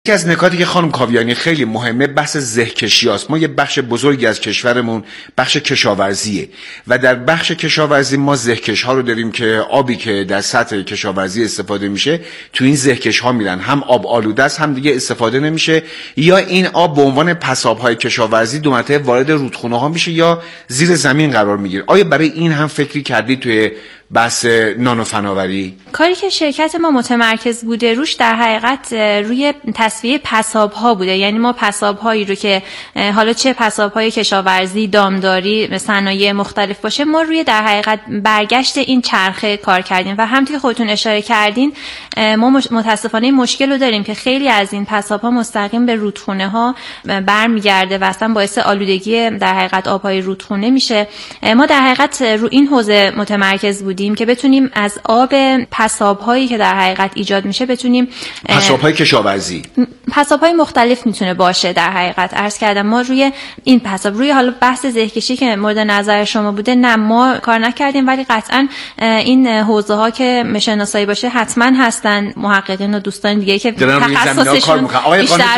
یکی از نکاتی که خانم کاویانی خیلی مهمه بحث زهکشی است. ما یه بخش بزرگی از کشورمون بخش کشاورزیه و در بخش کشاورزی ما زهکش ها رو داریم که آبی که در سطح کشاورزی استفاده میشه تو این زهکش ها میرن، هم آب آلوده است هم دیگه استفاده نمیشه، یا این آب به عنوان پساب های کشاورزی دو مرتبه وارد رودخونه ها میشه یا زیر زمین قرار میگیره. آیا برای این هم فکری کردید توی بحث نانو فناوری؟ کاری که شرکت ما متمرکز بوده روش در حقیقت روی تصفیه پساب ها بوده. یعنی ما پساب هایی رو که حالا چه پساب های کشاورزی، دامداری، صنایع مختلف باشه، ما روی در حقیقت برگشت این چرخه کار کردیم و همونطور که خودتون اشاره کردین ما متاسفانه مشکل رو داریم که خیلی از این پساب ها مستقیم به رودخونه ها برمیگرده و اصلا باعث آلودگی در حقیقت آبهای رودخونه میشه. ما در حقیقت رو این حوزه متمرکز بودیم که بتونیم از آب پساب‌هایی که در حقیقت ایجاد میشه بتونیم پساب‌های کشاورزی، پساب‌های مختلف میتونه باشه. در حقیقت عرض کردم ما روی این پساب، روی حالا بحث زهکشی که مورد نظر شما بوده، نه ما کار نکردیم، ولی قطعا این حوزه ها که شناسایی باشه حتما هستن محققین و دوستان دیگه که تخصصشون بیشتر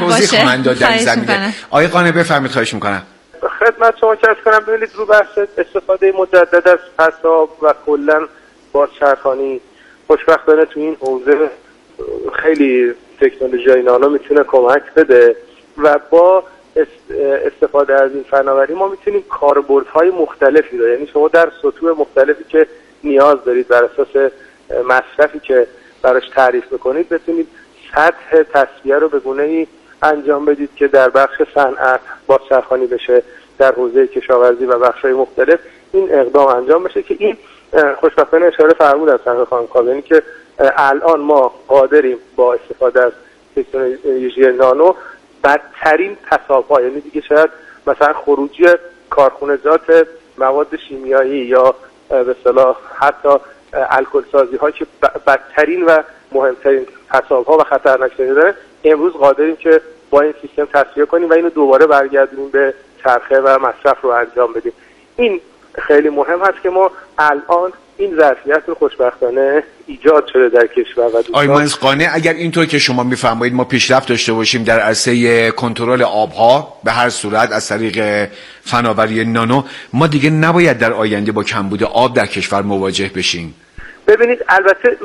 باشه. آقای قانع بفرمایید، خواهش می‌کنم. خدمت شما عرض کنم. ببینید رو بحث استفاده مجدد از پساب و کلا بازچرخانی، خوشبختانه تو این حوزه خیلی تکنولوژی نانو میتونه کمک بده و با استفاده از این فناوری ما میتونیم کاربردهای مختلفی رو، یعنی شما در سطوح مختلفی که نیاز دارید بر اساس مصرفی که براش تعریف میکنید بتونید سطح تصفیه رو به گونه‌ای انجام بدید که در بخش صنعت بازچرخانی بشه، در حوزه کشاورزی و بخش‌های مختلف این اقدام انجام بشه که این خوشبختانه اشاره فرمودن خانم کاویانی که الان ما قادریم با استفاده از تکنولوژی نانو بدترین پساب‌ها، یعنی دیگه شاید مثلا خروجی کارخونجات مواد شیمیایی یا به اصطلاح حتی الکل سازی‌ها که بدترین و مهمترین پساب‌ها و خطرناک‌ترین داره، امروز قادریم که با این سیستم تصفیه کنیم و اینو دوباره برگردونیم به چرخه و مصرف رو انجام بدیم. این خیلی مهم هست که ما الان این ظرفیت رو خوشبختانه ایجاد شده در کشور و دوستان. آقای مهندس قانع، اگر اینطور که شما میفرمایید ما پیشرفت داشته باشیم در عرصه کنترل آبها به هر صورت از طریق فناوری نانو، ما دیگه نباید در آینده با کمبود آب در کشور مواجه بشیم. ببینید البته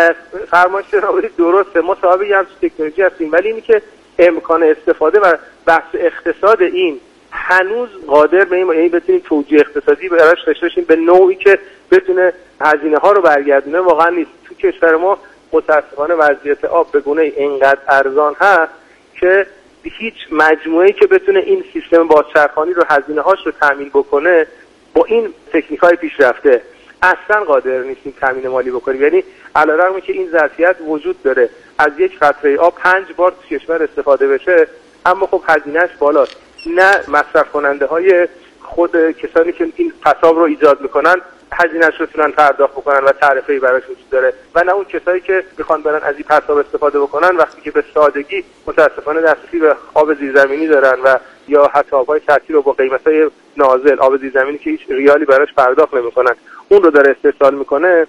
فرمایش جناب درسته، ما صاحب یه همچین تکنولوژی هستیم، ولی اینی که امکان استفاده و بحث اقتصاد این هنوز قادر به این بتونیم توجیه اقتصادی براش داشته باشیم به نوعی که بتونه هزینه ها رو برگردونه واقعا نیست. تو کشور ما متاسفانه وضعیت آب به گونه اینقدر ارزان هست که هیچ مجموعه‌ای که بتونه این سیستم بازچرخانی رو هزینه هاش رو تامین بکنه با این تکنیک‌های پیشرفته اصلا قادر نیستیم تامین مالی بکنیم. یعنی علیرغم که این ظرفیت وجود داره از یک قطره آب 5 بار تو کشور استفاده بشه، اما خب هزینه‌اش بالاست. نه مصرف کننده های خود کسانی که این پساب رو ایجاد میکنن هزینه‌اش رو تونن پرداخت بکنن و تعرفه‌ای براش وجود داره، و نه اون کسایی که میخوان برن از این پساب استفاده بکنن وقتی که به سادگی متاسفانه دسترسی به آب زیرزمینی دارن و یا حتی آب‌های سطحی رو با قیمت‌های نازل، آب زیرزمینی که هیچ ریالی براش پرداخت نمیکنن، اون رو داره استحصال میکنه،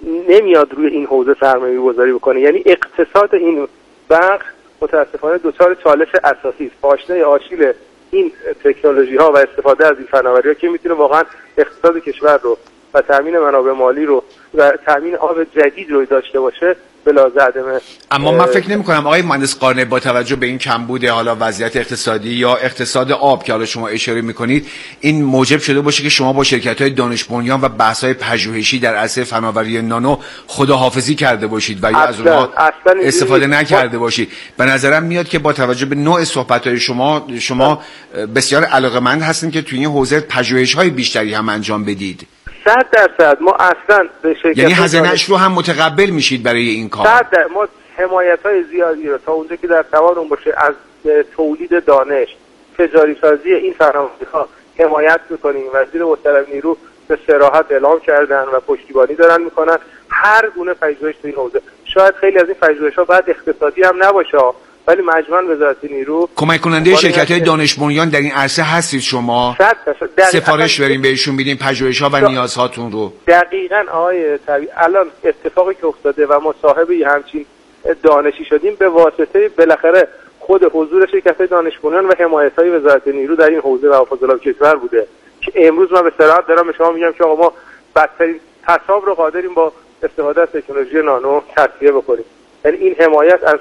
نمیاد روی این حوزه سرمایه‌گذاری بکنه. یعنی اقتصاد این بخش متاسفانه دچار چالش اساسی است. پاشنه آشیل این تکنولوژی ها و استفاده از این فناوری ها که میتونه واقعا اقتصاد کشور رو و تامین منابع مالی رو و تامین آب جدید رو داشته باشه بلا زعدمه. اما من فکر نمی کنم آقای مهندس قانع با توجه به این کمبود حالا وضعیت اقتصادی یا اقتصاد آب که حالا شما اشاره میکنید این موجب شده باشه که شما با شرکت‌های دانش بنیان و بحث‌های پژوهشی در عرصه فناوری نانو خداحافظی کرده باشید و یا از اونها استفاده نکرده باشید. به نظرم میاد که با توجه به نوع صحبت‌های شما بسیار علاقه‌مند هستین که توی این حوزه پژوهش‌های بیشتری هم انجام بدید. 100% ما اصلا به شرکت یعنی هزینه‌اش رو هم متقبل میشید برای این کار. 100% ما حمایت‌های زیادی رو تا اونجا که در توانمون باشه از تولید دانش، تجاری سازی این فناوری‌ها حمایت می‌کنیم. وزیر محترم نیرو به صراحت اعلام کردن و پشتیبانی دارن می‌کنن هر گونه پژوهش تو این حوزه. شاید خیلی از این پژوهش‌ها بعد اقتصادی هم نباشه، ولی مجموعاً وزارت نیرو کمک کننده شرکت‌های دانش بنیان در این عرصه هستید شما؟ سفارش بریم بهشون بدین پژوهش‌ها و نیازهاتون رو. دقیقاً آقای طبیعی الان اتفاقی که افتاده و ما صاحب همچین دانشی شدیم به واسطه بالاخره خود حضور شرکت‌های دانش بنیان و حمایت‌های وزارت نیرو در این حوزه و فاضلاب کشور بوده که امروز من به صراحت دارم به شما میگم که آقا ما بدترین پساب رو قادریم با استفاده از تکنولوژی نانو تصفیه بکنیم. یعنی این حمایت از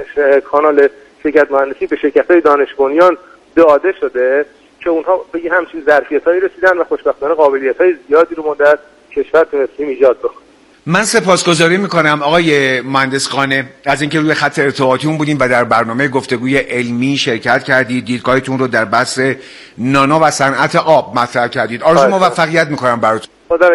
کانال شرکت مهندسی به شرکت‌های دانش بنیان داده شده که اونها به همچین ظرفیت‌هایی رسیدن و خوشبختانه قابلیت‌های زیادی رو ما در کشور تونستیم ایجاد بکنیم. من سپاسگزاری میکنم آقای مهندس خانه از اینکه روی خط ارتباطیمون بودیم و در برنامه گفتگوی علمی شرکت کردید، دیدگاهتون رو در بحث نانو و صنعت آب مطرح کردید. آرزوی موفقیت میکنم براتون.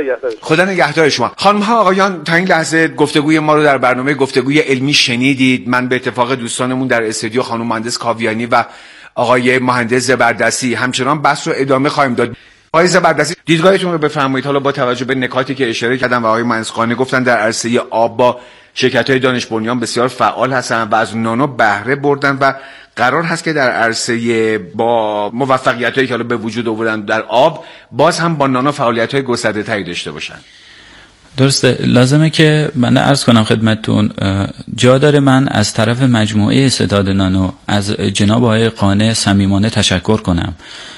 خدا نگهدار شما. خانم ها آقایان، تا این لحظه گفتگوی ما رو در برنامه گفتگوی علمی شنیدید. من به اتفاق دوستانمون در استودیو خانم مهندس کاویانی و آقای مهندس زبردستی همچنان بحث رو ادامه خواهیم داد. آقای زبردستی دیدگاهتون رو بفرمایید. حالا با توجه به نکاتی که اشاره کردم و آقای مهندس خانه گفتن در عرصه آب با شرکت‌های دانش بنیان بسیار فعال هستن و از نانو بهره بردن و قرار هست که در عرصه با موفقیتایی که حالا به وجود آوردن در آب باز هم با نانو فعالیت‌های گسترده‌تری داشته باشن. درسته. لازمه که من عرض کنم خدمتتون، جا داره من از طرف مجموعه استعداد نانو از جناب آقای قانع صمیمانه تشکر کنم.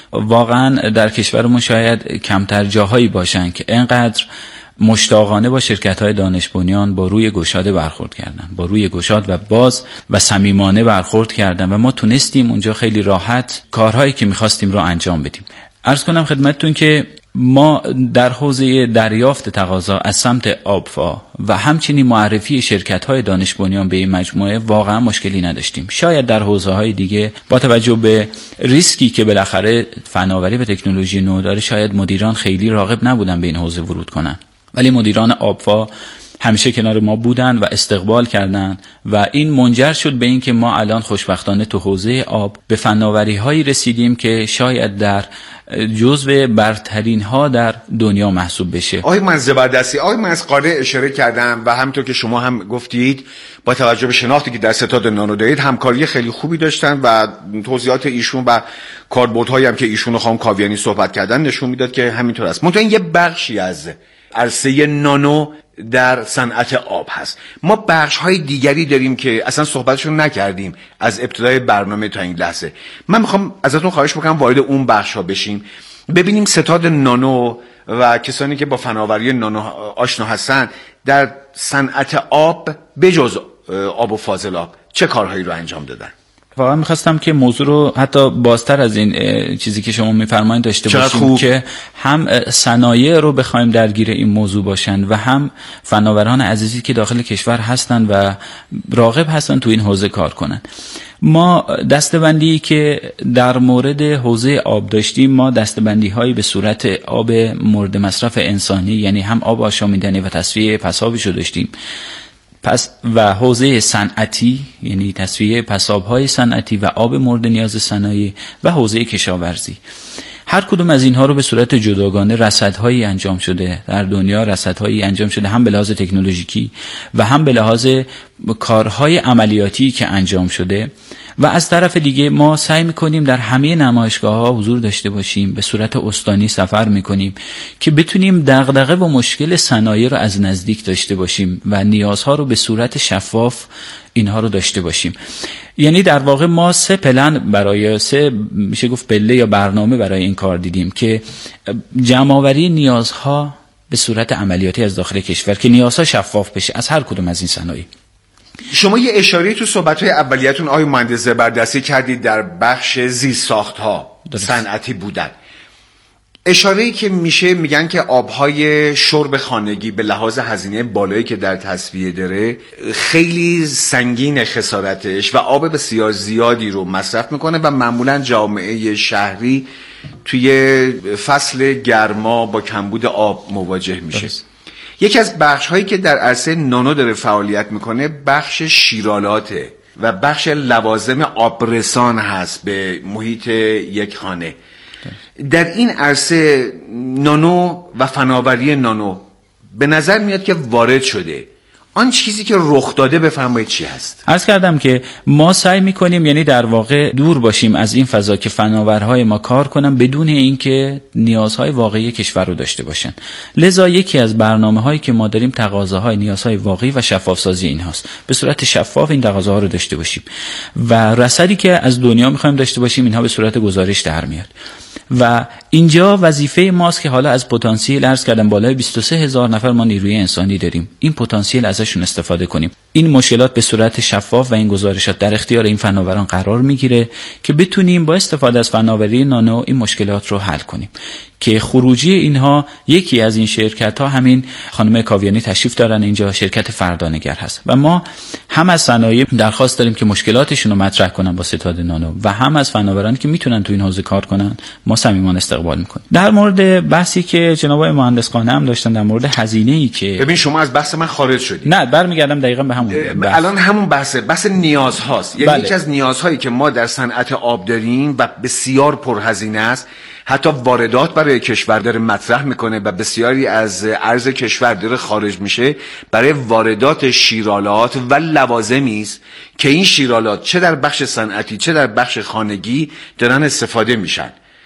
واقعا در کشورمون شاید کمتر جاهایی باشن که اینقدر مشتاقانه با شرکت‌های دانش بنیان با روی گشاده برخورد کردن، با روی گشاد و باز و صمیمانه برخورد کردن و ما تونستیم اونجا خیلی راحت کارهایی که می‌خواستیم رو انجام بدیم. عرض کنم خدمتتون که ما در حوزه دریافت تقاضا از سمت آبفا و همچنین معرفی شرکت‌های دانش بنیان به این مجموعه واقعا مشکلی نداشتیم. شاید در حوزه‌های دیگه با توجه به ریسکی که بالاخره فناوری و تکنولوژی نو داره شاید مدیران خیلی راغب نبودن به این حوزه ورود کنن، ولی مدیران آبفا همیشه کنار ما بودن و استقبال کردن و این منجر شد به این که ما الان خوشبختانه تو حوزه آب به فناوری‌هایی رسیدیم که شاید در جزو برترین ها در دنیا محسوب بشه. آقای مهندس زبردستی، آقای مهندس قانع اشاره کردم و همونطور که شما هم گفتید با توجه به شناختی که در ستاد نانو دارید همکاری خیلی خوبی داشتن و توضیحات ایشون و کاربردهایی هم که ایشون و خانم کاویانی صحبت کردن نشون میداد که همینطور است. منتها این یه بخشی از عرصه نانو در صنعت آب هست. ما بخش‌های دیگری داریم که اصلا صحبتشون نکردیم از ابتدای برنامه تا این لحظه. من میخوام ازتون خواهش بکنم وارد اون بخش‌ها بشیم، ببینیم ستاد نانو و کسانی که با فناوری نانو آشنا هستن در صنعت آب بجز آب و فاضلاب چه کارهایی رو انجام دادن. واقعا میخواستم که موضوع رو حتی بازتر از این چیزی که شما میفرمایید داشته باشیم که هم صنایع رو بخوایم درگیر این موضوع باشن و هم فناوران عزیزی که داخل کشور هستن و راغب هستن تو این حوزه کار کنن. ما دسته‌بندی که در مورد حوزه آب داشتیم، ما دسته‌بندی‌هایی به صورت آب مورد مصرف انسانی، یعنی هم آب آشامیدنی و تصفیه پسابیشو داشتیم، و حوزه صنعتی یعنی تصفیه پساب‌های صنعتی و آب مورد نیاز صنایع و حوزه کشاورزی. هر کدوم از اینها رو به صورت جداگانه رصدهایی انجام شده در دنیا، رصدهایی انجام شده هم به لحاظ تکنولوژیکی و هم به لحاظ کارهای عملیاتی که انجام شده. و از طرف دیگه ما سعی میکنیم در همه نمایشگاه‌ها حضور داشته باشیم، به صورت استانی سفر میکنیم که بتونیم دغدغه و مشکل صنایع رو از نزدیک داشته باشیم و نیازها رو به صورت شفاف اینها رو داشته باشیم. یعنی در واقع ما سه میشه گفت پله یا برنامه برای این کار دیدیم که جمع‌آوری نیازها به صورت عملیاتی از داخل کشور که نیازها شفاف بشه از هر کدوم از این صنایع. شما یه اشاره تو صحبت‌های اولیه‌تون آقای مهندس زبردستی کردید در بخش زیرساخت‌ها صنعتی بودن. اشاره‌ای که میگن که آب‌های شرب خانگی به لحاظ هزینه بالایی که در تصفیه داره خیلی سنگین خسارتش و آب بسیار زیادی رو مصرف میکنه و معمولاً جامعه شهری توی فصل گرما با کمبود آب مواجه میشه. یکی از بخش‌هایی که در عرصه نانو داره فعالیت میکنه بخش شیرالاته و بخش لوازم آبرسان هست به محیط یک خانه. در این عرصه نانو و فناوری نانو به نظر میاد که وارد شده. آن چیزی که رخ داده بفرمایید چی هست؟ عرض کردم که ما سعی میکنیم یعنی در واقع دور باشیم از این فضا که فناورهای ما کار کنن بدون اینکه نیازهای واقعی کشور رو داشته باشن. لذا یکی از برنامه‌هایی که ما داریم تقاضاهای نیازهای واقعی و شفاف سازی اینهاست. به صورت شفاف این تقاضاها رو داشته باشیم و رصدی که از دنیا میخوایم داشته باشیم اینها به صورت گزارش در میاد. و اینجا وظیفه ماست که حالا از پتانسیل عرض کردم بالای 23,000 نفر ما نیروی انسانی داریم، این پتانسیل ازشون استفاده کنیم. این مشکلات به صورت شفاف و این گزارشات در اختیار این فناوران قرار میگیره که بتونیم با استفاده از فناوری نانو این مشکلات رو حل کنیم. که خروجی اینها یکی از این شرکت ها همین خانم کاویانی تشریف دارن اینجا، شرکت فردانگر هست و ما هم از صنایع درخواست داریم که مشکلاتشون رو مطرح کنن با ستاد نانو و هم از فناورانی که میتونن تو این حوزه کار کنن ما صمیمانه استقبال میکنیم. در مورد بحثی که جناب آقای مهندس خانه هم داشتن در مورد هزینه‌ای که ببین شما از بحث من خارج شدید. نه برمیگردم دقیقاً به همون بحث. الان همون بحث نیازهاست. یعنی یکی از نیازهایی که ما در صنعت آب داریم و بسیار پرهزینه است، حتی واردات برای کشور داره مطرح میکنه و بسیاری از ارز کشور داره خارج میشه برای واردات شیرالات و لوازمی است که این شیرالات چه در بخش صنعتی چه در بخش خانگی دارن استفاده میشن.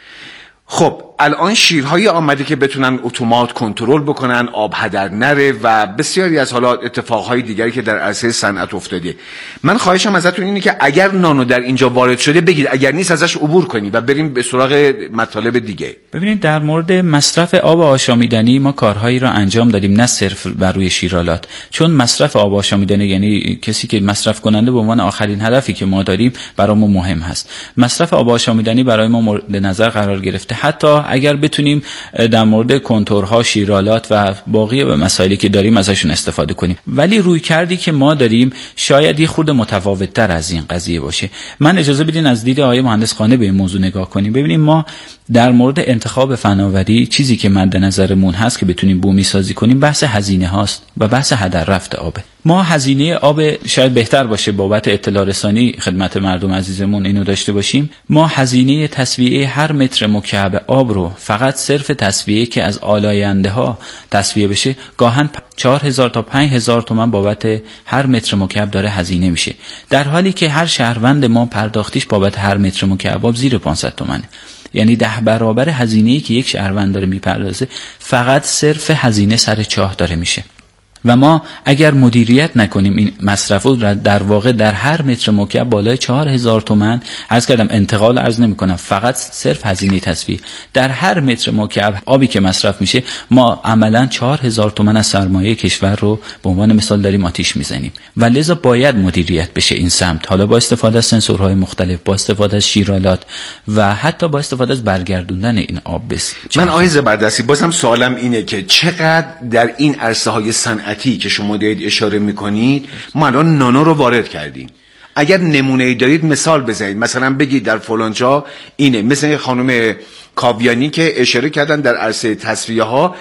خب الان شیرهایی آمده که بتونن اتومات کنترل بکنن، آب هدر نره و بسیاری از حالا اتفاقهای دیگری که در عرصه صنعت افتاده. من خواهشم ازتون اینه که اگر نانو در اینجا وارد شده بگید، اگر نیست ازش عبور کنید و بریم به سراغ مطالب دیگه. ببینید در مورد مصرف آب آشامیدنی ما کارهایی را انجام دادیم، نه صرف بر روی شیرالات، چون مصرف آب آشامیدنی یعنی کسی که مصرف کننده به عنوان آخرین هدفی که ما داریم برامون مهم هست. مصرف آب آشامیدنی برای ما مورد نظر قرار گرفته. حتی اگر بتونیم در مورد کنتورها، شیرالات و باقی مسائلی که داریم ازشون استفاده کنیم، ولی روی کردی که ما داریم شاید یه خورده متفاوت‌تر از این قضیه باشه. من اجازه بدین از دید آقای مهندس خانه به این موضوع نگاه کنیم. ببینیم ما در مورد انتخاب فناوری چیزی که مد نظرمون هست که بتونیم بومی سازی کنیم بحث هزینه هاست و بحث هدر رفت آبه. ما هزینه آب شاید بهتر باشه بابت اطلاع رسانی خدمت مردم عزیزمون اینو داشته باشیم. ما هزینه تصفیه هر متر مکعب آب رو فقط صرف تصفیه که از آلاینده ها تصفیه بشه گاهن 4,000 تا 5,000 تومان بابت هر متر مکعب داره هزینه میشه، در حالی که هر شهروند ما پرداختیش بابت هر متر مکعب آب زیر 500 تومانه. یعنی 10 برابر هزینه‌ای که یک شهروند داره میپردازه فقط صرف هزینه سر چاه داره میشه. و ما اگر مدیریت نکنیم این مصرف رو در واقع در هر متر مکعب بالای 4,000 تومان عرض کردم، انتقال عرض نمی کنم، فقط صرف هزینه تصفیه در هر متر مکعب آبی که مصرف میشه ما عملا 4,000 تومان از سرمایه کشور رو به عنوان مثال داریم آتیش میزنیم و لذا باید مدیریت بشه این سمت، حالا با استفاده از سنسورهای مختلف، با استفاده از شیرالات و حتی با استفاده از برگردوندن این آب بس. من آقای زبردستی بازم سوالم اینه که چقدر در این عرصه های صنعتی که شما دارید اشاره میکنید ما الان نانو رو وارد کردیم. اگر نمونه‌ای دارید مثال بزنید، مثلا بگید در فلان جا اینه، مثل خانم کاویانی که اشاره کردن در عرصه تصفیه ها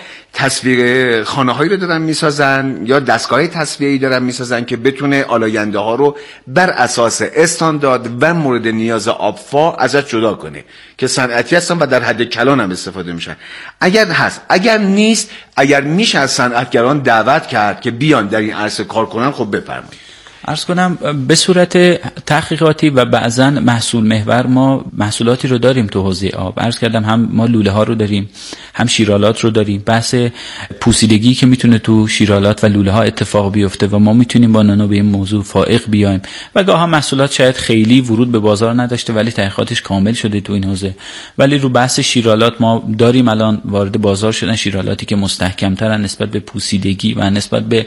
تصویر خانه هایی رو دارن میسازن یا دستگاه تصفیه‌ای دارن میسازن که بتونه آلاینده ها رو بر اساس استاندارد و مورد نیاز آبفا ازش جدا کنه که صنعتی هستن و در حد کلان هم استفاده میشن. اگر هست، اگر نیست، اگر میشه از صنعتگران دعوت کرد که بیان در این عرصه کار کنن، خب بفرمایید. عرض کنم به صورت تحقیقاتی و بعضا محصول محور ما محصولاتی رو داریم تو حوزه آب. عرض کردم هم ما لوله ها رو داریم، هم شیرالات رو داریم. بحث پوسیدگی که میتونه تو شیرالات و لوله ها اتفاق بیفته و ما میتونیم با نانو به این موضوع فائق بیایم و گاه هم محصولات شاید خیلی ورود به بازار نداشته ولی تحقیقاتش کامل شده تو این حوزه. ولی رو بحث شیرالات ما داریم الان وارد بازار شدن شیرالاتی که مستحکم‌ترن نسبت به پوسیدگی و نسبت به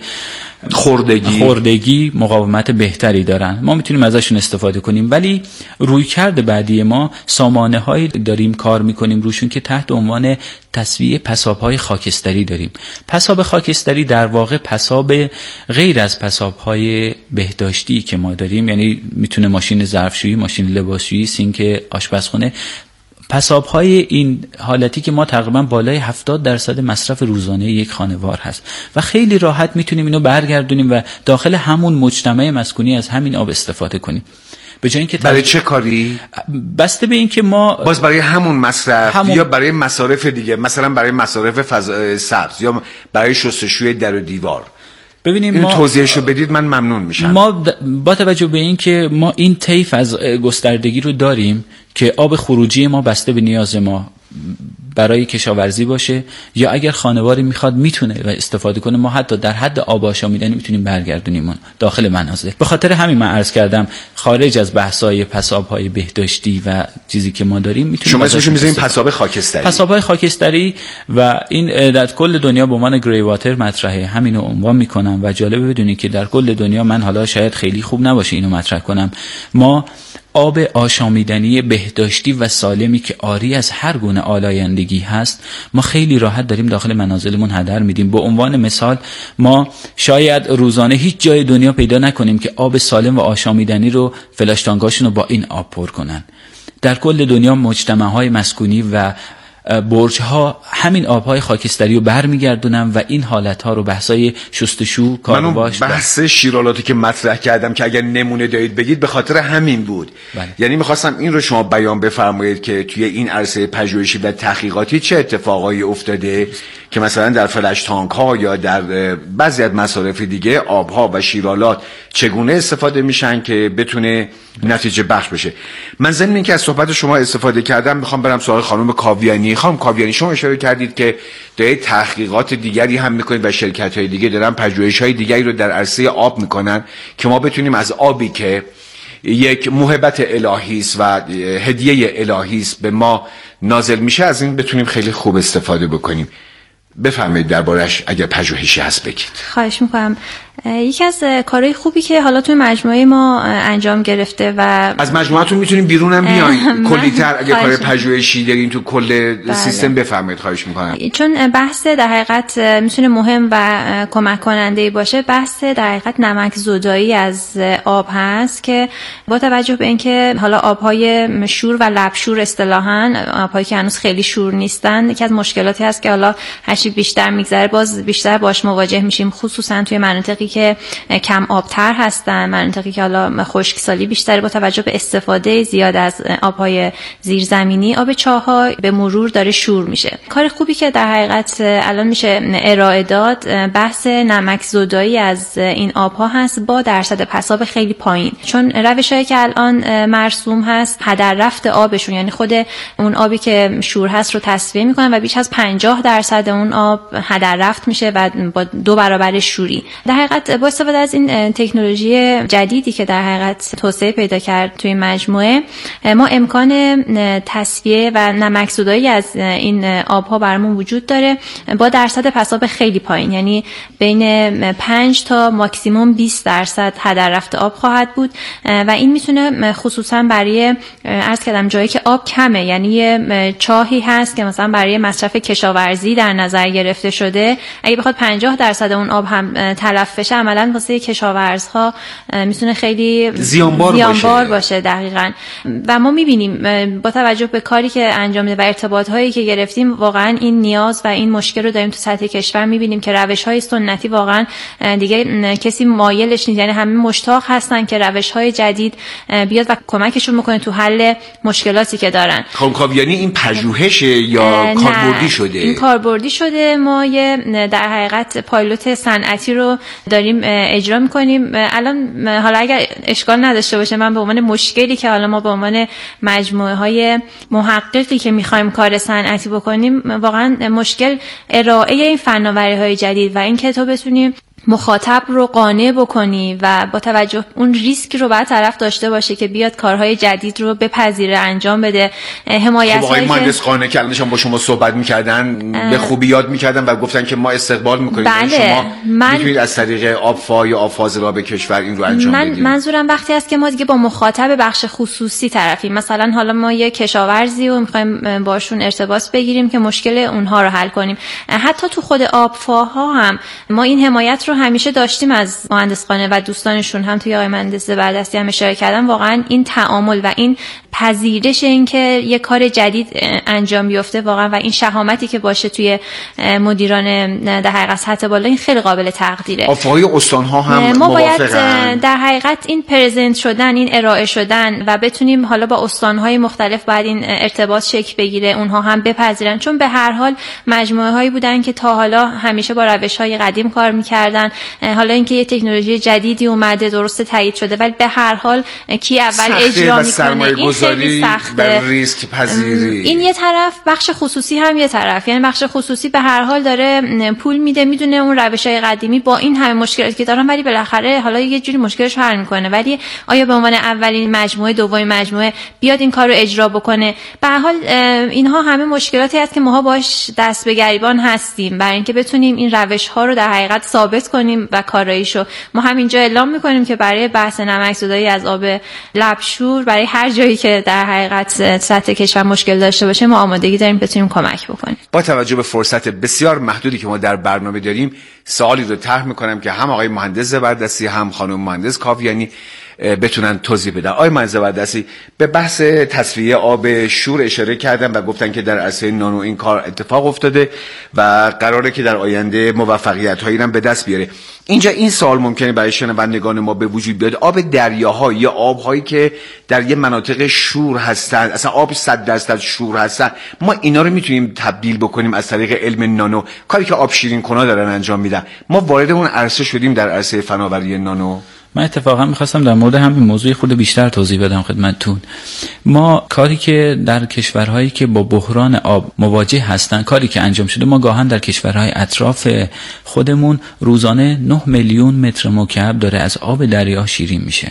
خوردگی مقاومت بهتری دارن، ما میتونیم ازشون استفاده کنیم. ولی رویکرد بعدی ما سامانه هایی داریم کار میکنیم روشون که تحت عنوان تصفیه پساب های خاکستری داریم. پساب خاکستری در واقع پساب غیر از پساب های بهداشتی که ما داریم، یعنی میتونه ماشین ظرفشویی، ماشین لباسشویی، سینک آشپزخونه. پساب‌های این حالتی که ما تقریبا بالای 70% مصرف روزانه یک خانوار هست و خیلی راحت میتونیم اینو برگردونیم و داخل همون مجتمع مسکونی از همین آب استفاده کنیم. به جای اینکه برای چه کاری؟ بسته به این که ما باز برای همون مصرف یا برای مصارف دیگه، مثلا برای مصارف سبز یا برای شستشوی در و دیوار. ببینیم ما توضیحشو بدید من ممنون میشم. ما با توجه به این که ما این طیف از گستردگی رو داریم که آب خروجی ما بسته به نیاز ما برای کشاورزی باشه یا اگر خانواری میخواد میتونه و استفاده کنه، ما حتی در حد آب آشامیدنی میتونیم برگردونیم داخل منازل. به خاطر همین من عرض کردم خارج از بحث‌های پساب‌های بهداشتی و چیزی که ما داریم میتونیم شما اسمش میذارین پساب خاکستری. پساب‌های خاکستری و این در کل دنیا به عنوان گری واتر مطرحه، همینو عنوان میکنم و جالبه بدونید که در کل دنیا، من حالا شاید خیلی خوب نباشه اینو مطرح کنم، ما آب آشامیدنی بهداشتی و سالمی که عاری از هر گونه آلایندگی هست ما خیلی راحت داریم داخل منازلمون هدر میدیم. به عنوان مثال ما شاید روزانه هیچ جای دنیا پیدا نکنیم که آب سالم و آشامیدنی رو فلاش تانکاشون رو با این آب پر کنن. در کل دنیا مجتمع‌های مسکونی و برج‌ها همین آب‌های خاکستری رو برمیگردونن و این حالت‌ها رو بحثای شستشو کارواش بحث شیرالاتی که مطرح کردم که اگر نمونه دارید بگید به خاطر همین بود. بله. یعنی می‌خواستم این رو شما بیان بفرمایید که توی این عرصه پژوهشی و تحقیقاتی چه اتفاقایی افتاده که مثلا در فلش تانک‌ها یا در بعضی از مصارف دیگه آب‌ها و شیرالات چگونه استفاده میشن که بتونه نتیجه بخش بشه. من ضمن اینکه از صحبت شما استفاده کردم میخوام برم سراغ خانم کاویانی. خانم کاویانی، شما اشاره کردید که دارید تحقیقات دیگری هم میکنید و شرکت‌های دیگه دارن پژوهش‌های دیگری رو در عرصه آب میکنن که ما بتونیم از آبی که یک موهبت الهی است و هدیه الهی است به ما نازل میشه از این بتونیم خیلی خوب استفاده بکنیم. بفرمایید دربارش اگر پژوهشی هست بگید. خواهش میکنم. یکی از کارهای خوبی که حالا توی مجموعه ما انجام گرفته و از مجموعتون میتونیم بیرونم بیاین کلی‌تر اگه کار پژوهشی دارین تو کل سیستم بفرمایید. خواهش میکنم. چون بحث در حقیقت میتونه مهم و کمک کننده باشه. بحث در حقیقت نمک زدایی از آب هست که با توجه به اینکه حالا آبهای شور و لبشور اصطلاحاً آبهایی که هنوز خیلی شور نیستن، یکی از مشکلاتی هست که حالا هرچی بیشتر میگذره باز بیشتر باش مواجه میشیم، خصوصا توی مناطقی که کم آبتر هستن، مناطقی که حالا خشکسالی بیشتره. با توجه به استفاده زیاد از آبهای زیرزمینی، آب چاه‌ها به مرور داره شور میشه. کار خوبی که در حقیقت الان میشه ارائه داد بحث نمک زدایی از این آبها هست با درصد پساب خیلی پایین، چون روشایی که الان مرسوم هست هدر رفت آبشون، یعنی خود اون آبی که شور هست رو تصفیه میکنن و بیش از 50% اون آب هدر رفت میشه و با 2 برابر شوری. در حقیقت با استفاده از این تکنولوژی جدیدی که در حقیقت توسعه پیدا کرد توی مجموعه، ما امکان تصفیه و نمک زدایی از این آبها برامون وجود داره با درصد پساب خیلی پایین، یعنی بین 5 تا ماکسیموم 20% هدر رفت آب خواهد بود و این میتونه خصوصا برای عرض کردم جایی که آب کمه، یعنی یه چاهی هست که مثلا برای مصرف کشاورزی در نظر گرفته شده، اگه بخواد 50% اون آب هم تلف بشه عملاً واسه کشاورزها میتونه خیلی زیانبار باشه. دقیقاً. و ما میبینیم با توجه به کاری که انجام میده و ارتباط هایی که گرفتیم واقعاً این نیاز و این مشکل رو داریم تو سطح کشور میبینیم که روش های سنتی واقعاً دیگه کسی مایلش نیست، یعنی همه مشتاق هستن که روش های جدید بیاد و کمکشون بکنه تو حل مشکلاتی که دارن. خب یعنی این پژوهش یا کاربردی شده؟ این کاربردی شده. ما یه در حقیقت پایلوت صنعتی رو داریم اجرا میکنیم الان. حالا اگر اشکال نداشته باشه من به عنوان مشکلی که حالا ما به عنوان مجموعه های محققی که میخوایم کار صنعتی بکنیم، واقعا مشکل ارائه این فناوری های جدید و اینکه تو بتونیم مخاطب رو قانع بکنی و با توجه اون ریسکی رو باید طرف داشته باشه که بیاد کارهای جدید رو بپذیره، انجام بده. حمایت هایی که مهندس خانه کلنش هم با شما صحبت می‌کردن به خوبی یاد می‌کردن و گفتن که ما استقبال می‌کنیم. بله. شما می‌تونید از طریق آبفا یا آب فاضلاب کشور این رو انجام بدید. منظورم وقتی است که ما دیگه با مخاطب بخش خصوصی طرفیم، مثلا حالا ما یه کشاورزی رو می‌خوایم باشون ارتباط بگیریم که مشکل اونها رو حل کنیم. حتی تو خود آبفاها هم ما این حمایت رو همیشه داشتیم از مهندس خانه و دوستانشون، هم توی آقای مهندس بردستی هم اشاره کردن. واقعا این تعامل و این پذیرش این که یه کار جدید انجام بیفته واقعا و این شهامتی که باشه توی مدیران در حقیقت سطح بالا، این خیلی قابل تقدیره. آفای استان‌ها هم ما باید در حقیقت این پرزنت شدن، این ارائه شدن و بتونیم حالا با استان‌های مختلف باید این ارتباط شکل بگیره، اونها هم بپذیرن، چون به هر حال مجموعه هایی بودن که تا حالا همیشه با روش‌های قدیم کار می‌کردن مثلا حالا اینکه یه تکنولوژی جدیدی اومده درسته تایید شده، ولی به هر حال کی اول اجرا میکنه این خیلی سخته. ریسک پذیری این یه طرف، بخش خصوصی هم یه طرف، یعنی بخش خصوصی به هر حال داره پول میده، میدونه اون روش‌های قدیمی با این همه مشکلاتی که دارن ولی بالاخره حالا یه جوری مشکلش حل میکنه، ولی آیا به عنوان اولین مجموعه دومین مجموعه بیاد این کارو اجرا بکنه؟ به هر حال اینها همه مشکلاتی است که ماها باش دست به گریبان هستیم برای اینکه بتونیم این روش‌ها رو در حقیقت ثابت کنیم و کاراییشو. ما همینجا اعلام میکنیم که برای بحث نمک‌زدایی از آب لبشور برای هر جایی که در حقیقت سطح کشور مشکل داشته باشه ما آمادگی داریم بتونیم کمک بکنیم. با توجه به فرصت بسیار محدودی که ما در برنامه داریم، سوالی رو طرح میکنم که هم آقای مهندس زبردستی هم خانم مهندس کاویانی بتونن توضیح بدن. آقای مهندس زبردستی، به بحث تصفیه آب شور اشاره کردن و گفتن که در عرصه نانو این کار اتفاق افتاده و قراره که در آینده موفقیت‌هایی هم به دست بیاره. اینجا این سوال ممکنه برای شنوندگان ما به وجود بیاد: آب دریاها یا آب‌هایی که در یه مناطق شور هستن، اصلا آب 100% شور هستن، ما اینا رو میتونیم تبدیل بکنیم از طریق علم نانو، کاری که آب شیرین کنا دارن انجام میدن؟ ما وارد اون عرصه شدیم در عرصه فناوری نانو. من اتفاقا میخواستم در مورد همین موضوع خود بیشتر توضیح بدم خدمتتون. ما کاری که در کشورهایی که با بحران آب مواجه هستن، کاری که انجام شده، ما گاهن در کشورهای اطراف خودمون روزانه 9 میلیون متر مکعب داره از آب دریا شیرین میشه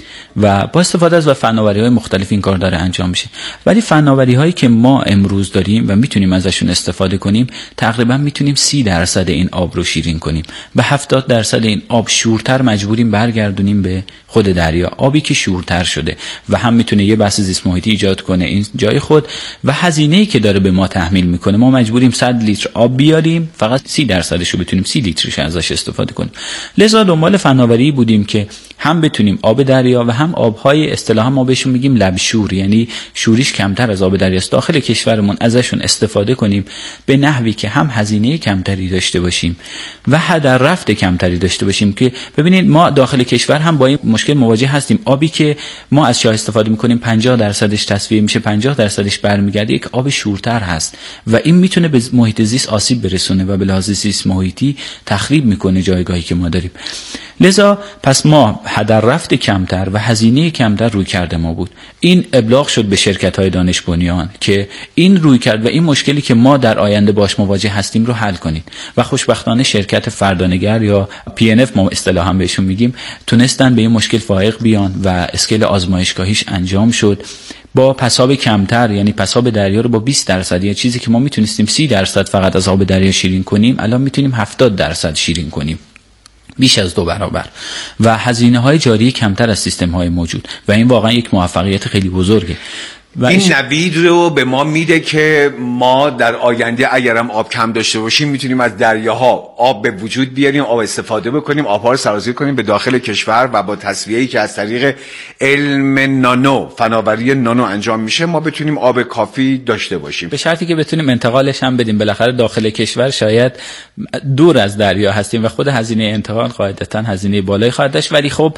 و با استفاده از فناوری‌های مختلف این کار داره انجام میشه. ولی فناوری‌هایی که ما امروز داریم و میتونیم ازشون استفاده کنیم، تقریبا میتونیم 30% این آب رو شیرین کنیم و 70% این آب شورتر مجبوریم برگردونیم به خود دریا، آبی که شورتر شده و هم میتونه یه بحث زیست محیطی ایجاد کنه این جای خود و هزینه‌ای که داره به ما تحمیل میکنه. ما مجبوریم 100 لیتر آب بیاریم، فقط 30% رو بتونیم 30 لیترش ازش استفاده کنیم. لذا دنبال فناوری بودیم که هم بتونیم آب دریا و هم آبهای اصطلاحا ما بهشون میگیم لبشور، یعنی شوریش کمتر از آب دریاست، داخل کشورمون ازشون استفاده کنیم به نحوی که هم هزینه کمتری داشته باشیم و هدر رفت کمتری داشته باشیم. که ببینید ما داخل کشور هم با این مشکل مواجه هستیم. آبی که ما از شاه استفاده میکنیم 50%ش تصفیه میشه، 50%ش برمیگرده، یک آب شورتر هست و این میتونه به محیط زیست آسیب برسونه و به لحاظ زیست محیطی تخریب میکنه جایگاهی که ما داریم. لذا پس ما هدر رفت کمتر و هزینه کمتر روی کرده ما بود. این ابلاغ شد به شرکت‌های دانش بنیان که این روی کرد و این مشکلی که ما در آینده باش مواجه هستیم رو حل کنید و خوشبختانه شرکت فردانگر یا PNF ما اصطلاحاً بهشون میگیم تونستن به این مشکل فائق بیان و اسکیل آزمایشگاهیش انجام شد با پساب کمتر، یعنی پساب دریا رو با 20%، یعنی چیزی که ما میتونستیم 30% فقط از آب دریا شیرین کنیم الان میتونیم 70% شیرین کنیم، بیش از 2 برابر و هزینه‌های جاری کمتر از سیستم‌های موجود و این واقعا یک موفقیت خیلی بزرگه. این نوید رو به ما میده که ما در آینده اگرم آب کم داشته باشیم میتونیم از دریاها آب به وجود بیاریم، آب استفاده بکنیم، آبها رو سرازیر کنیم به داخل کشور و با تصفیه‌ای که از طریق علم نانو، فناوری نانو انجام میشه ما بتونیم آب کافی داشته باشیم، به شرطی که بتونیم انتقالش هم بدیم. بالاخره داخل کشور شاید دور از دریا هستیم و خود هزینه انتقال قاعدتاً هزینه بالایی خواهد داشت، ولی خب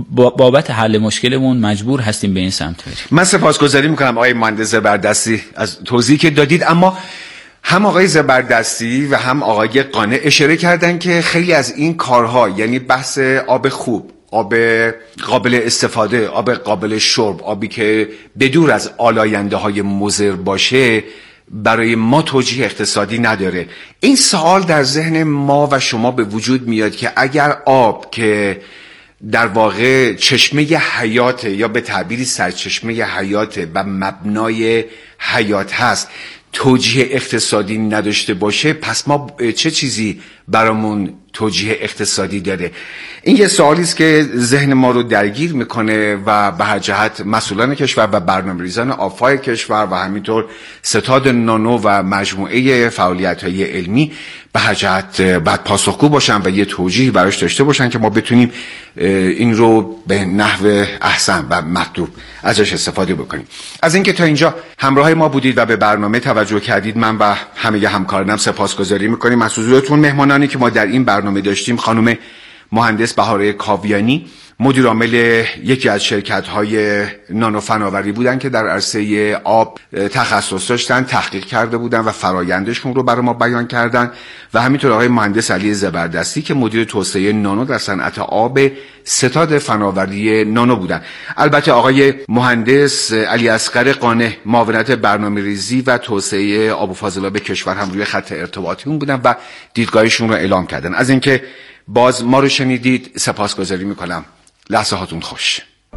بابت حل مشکلمون مجبور هستیم به این سمت بریم. من سپاسگزاری میکنم آقای مهندس زبردستی از توضیحی که دادید. اما هم آقای زبردستی و هم آقای قانع اشاره کردن که خیلی از این کارها، یعنی بحث آب خوب، آب قابل استفاده، آب قابل شرب، آبی که بدور از آلاینده های مضر باشه، برای ما توجیه اقتصادی نداره. این سوال در ذهن ما و شما به وجود میاد که اگر آب که در واقع چشمه حیات یا به تعبیری سرچشمه حیات و مبنای حیات هست توجیه اقتصادی نداشته باشه، پس ما چه چیزی برامون توجیه اقتصادی داره؟ این یه سوالی است که ذهن ما رو درگیر میکنه و به هر جهت مسئولان کشور و برنامه‌ریزان آب‌های کشور و همینطور ستاد نانو و مجموعه فعالیت‌های علمی به هر جهت باید پاسخگو باشن و یه توجیه براش داشته باشن که ما بتونیم این رو به نحو احسن و مطلوب ازش استفاده بکنیم. از اینکه تا اینجا همراه ما بودید و به برنامه توجه کردید، من و همه همکارانم سپاسگزاری میکنیم. از حضورتون مهمانانی که ما در این برنامه داشتیم: خانم مهندس بهاره کاویانی، مدیر عامل یکی از شرکت‌های نانو فناوری بودن که در عرصه آب تخصص داشتن، تحقیق کرده بودن و فرآیندشون رو برای ما بیان کردن و همینطور آقای مهندس علی زبردستی که مدیر توسعه نانو در صنعت آب ستاد فناوری نانو بودن. البته آقای مهندس علی اصغر قانع معاونت برنامه‌ریزی و توسعه آب و فاضلاب کشور هم روی خط ارتباطی اون بودن و دیدگاهشون رو اعلام کردن. از اینکه باز ما رو شنیدید سپاسگزاری میکنم. لحظه هاتون خوش.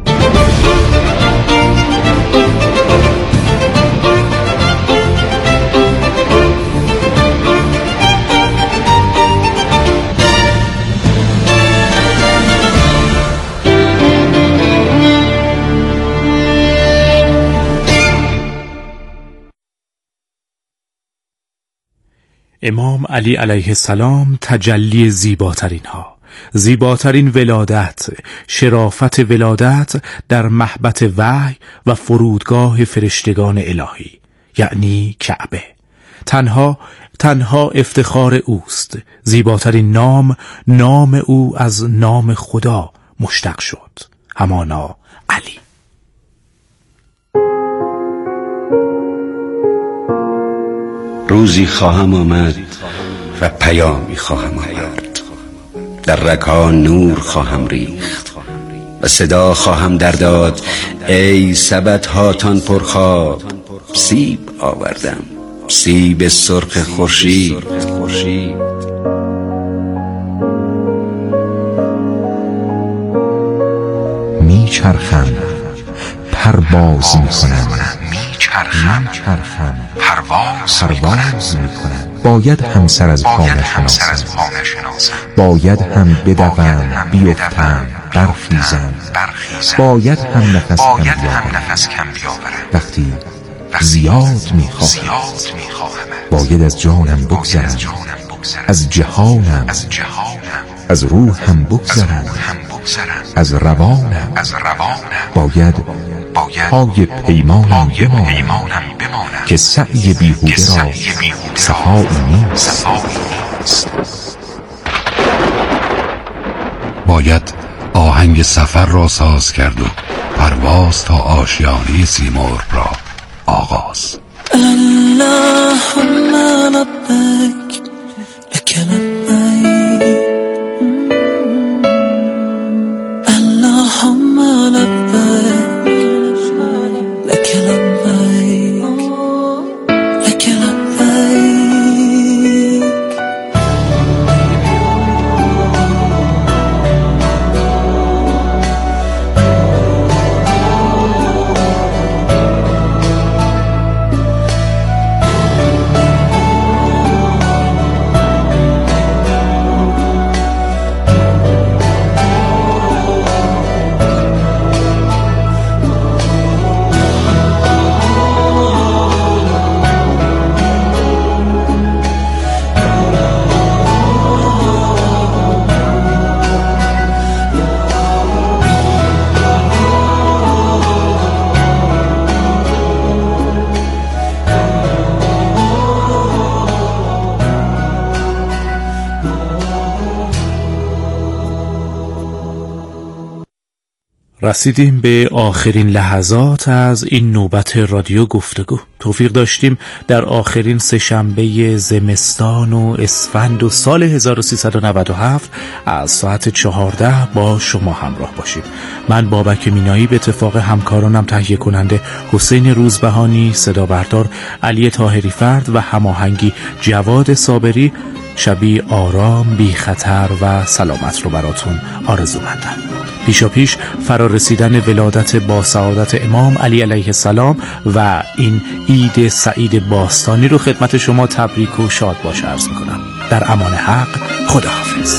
امام علی علیه السلام تجلی زیباترین ها، زیباترین ولادت، شرافت ولادت در محبت وحی و فرودگاه فرشتگان الهی، یعنی کعبه. تنها افتخار اوست. زیباترین نام او از نام خدا مشتق شد، همانا علی. روزی خواهم آمد و پیامی خواهم آورد، در رگ‌ها نور خواهم ریخت و صدا خواهم در داد ای سبد هاتان پرخواب، سیب آوردم، سیب سرخ خورشید. میچرخم پرواز میکنم، پرواز میکنم. باید هم سر از پا نشناسم، باید هم بدوم بیفتم برخیزم، باید هم نفس کم بیاورم وقتی زیاد میخواهم. باید از جانم بگذرم، از جهانم، از روحم بگذرم، از روانم. باید پای پیمانم بمانم که سعی بیهوده را صفایی نیست. باید آهنگ سفر را ساز کرد و پرواز تا آشیانه سیمرغ را آغاز. اللهم لبیک لک لبیک، اللهم لبیک لک لبیک، لک لبیک. رسیدیم به آخرین لحظات از این نوبت رادیو گفتگو. توفیق داشتیم در آخرین سه‌شنبه زمستان و اسفند و سال 1397 از ساعت 14 با شما همراه باشیم. من بابک مینایی به اتفاق همکارانم تهیه کننده حسین روزبهانی، صدا بردار علی طاهری فرد و هماهنگی جواد صابری شبی آرام، بی خطر و سلامت رو براتون آرزومندم. پیشاپیش فرارسیدن ولادت با سعادت امام علی علیه السلام و این عید سعید باستانی رو خدمت شما تبریک و شاد باش عرض میکنم. در امان حق، خداحافظ.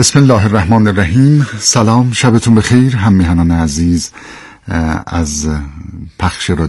بسم الله الرحمن الرحیم. سلام، شبتون بخیر هم میهنان عزیز از پخش رادیو